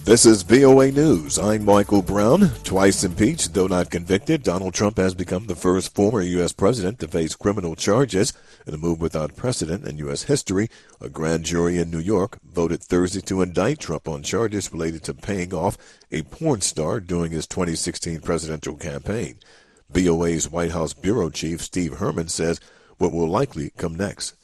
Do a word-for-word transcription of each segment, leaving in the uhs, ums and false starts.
This is V O A News. I'm Michael Brown. Twice impeached, though not convicted, Donald Trump has become the first former U S president to face criminal charges in a move without precedent in U S history. A grand jury in New York voted Thursday to indict Trump on charges related to paying off a porn star during his twenty sixteen presidential campaign. V O A's White House bureau chief Steve Herman says what will likely come next.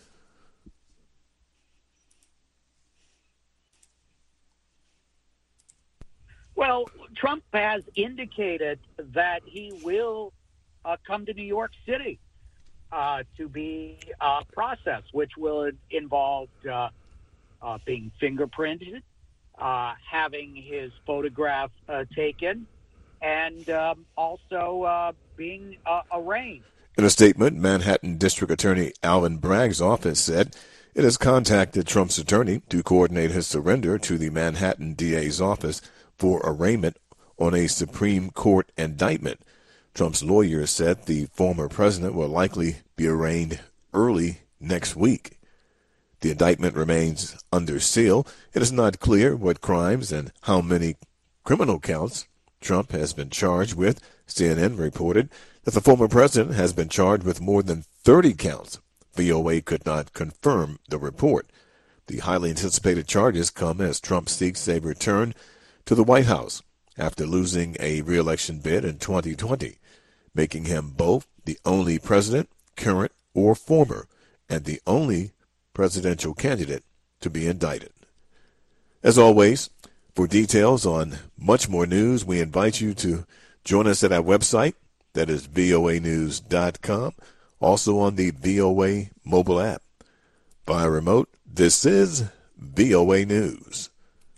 Well, Trump has indicated that he will uh, come to New York City uh, to be uh, processed, which will involve uh, uh, being fingerprinted, uh, having his photograph uh, taken, and um, also uh, being uh, arraigned. In a statement, Manhattan District Attorney Alvin Bragg's office said it has contacted Trump's attorney to coordinate his surrender to the Manhattan D A's office for arraignment on a Supreme Court indictment. Trump's lawyers said the former president will likely be arraigned early next week. The indictment remains under seal. It is not clear what crimes and how many criminal counts Trump has been charged with. C N N reported that the former president has been charged with more than thirty counts. V O A could not confirm the report. The highly anticipated charges come as Trump seeks a return to the White House after losing a re-election bid in twenty twenty, making him both the only president, current or former, and the only presidential candidate to be indicted. As always, for details on much more news, we invite you to join us at our website, that is V O A news dot com, also on the V O A mobile app. Via remote, this is V O A News.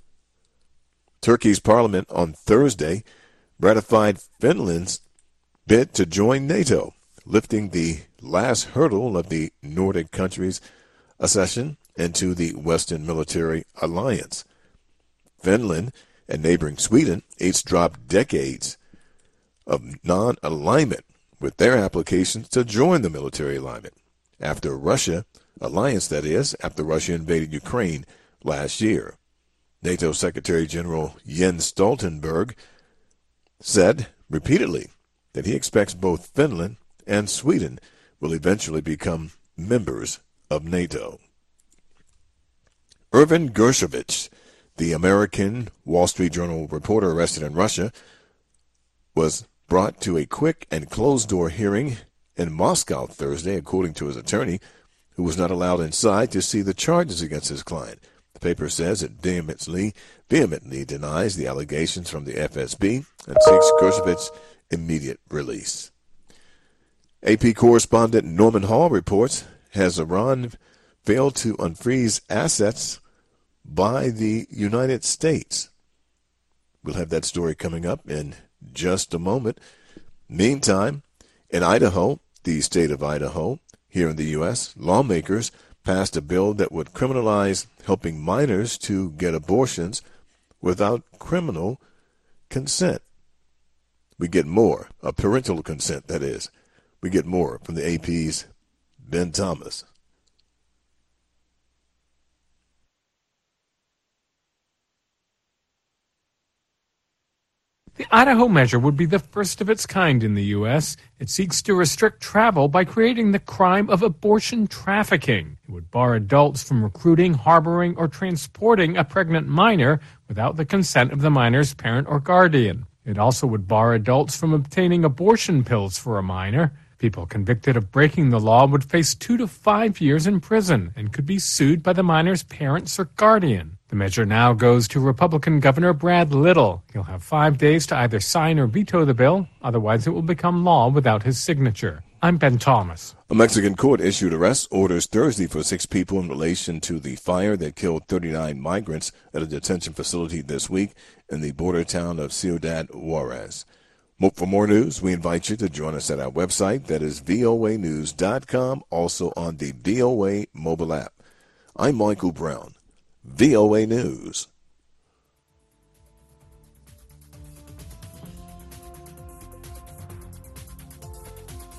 Turkey's parliament on Thursday ratified Finland's bid to join NATO, lifting the last hurdle of the Nordic countries' accession into the Western military alliance. Finland and neighboring Sweden each dropped decades of non-alignment with their applications to join the military alignment after Russia, alliance that is, after Russia invaded Ukraine last year. NATO Secretary General Jens Stoltenberg said repeatedly that he expects both Finland and Sweden will eventually become members of NATO. Irvin Gershkovich, the American Wall Street Journal reporter arrested in Russia, was brought to a quick and closed-door hearing in Moscow Thursday, according to his attorney, who was not allowed inside to see the charges against his client. The paper says it vehemently, vehemently denies the allegations from the F S B and seeks Gershovich's immediate release. A P correspondent Norman Hall reports, has Iran failed to unfreeze assets by the United States? We'll have that story coming up in just a moment. Meantime, in Idaho, the state of Idaho, here in the U S, lawmakers passed a bill that would criminalize helping minors to get abortions without criminal consent. We get more, a parental consent, that is. We get more from the A P's Ben Thomas. The Idaho measure would be the first of its kind in the U S. It seeks to restrict travel by creating the crime of abortion trafficking. It would bar adults from recruiting, harboring, or transporting a pregnant minor without the consent of the minor's parent or guardian. It also would bar adults from obtaining abortion pills for a minor. People convicted of breaking the law would face two to five years in prison and could be sued by the minor's parents or guardian. The measure now goes to Republican Governor Brad Little. He'll have five days to either sign or veto the bill, otherwise it will become law without his signature. I'm Ben Thomas. A Mexican court issued arrest orders Thursday for six people in relation to the fire that killed thirty-nine migrants at a detention facility this week in the border town of Ciudad Juarez. For more news, we invite you to join us at our website, that is V O A news dot com, also on the V O A mobile app. I'm Michael Brown, V O A News.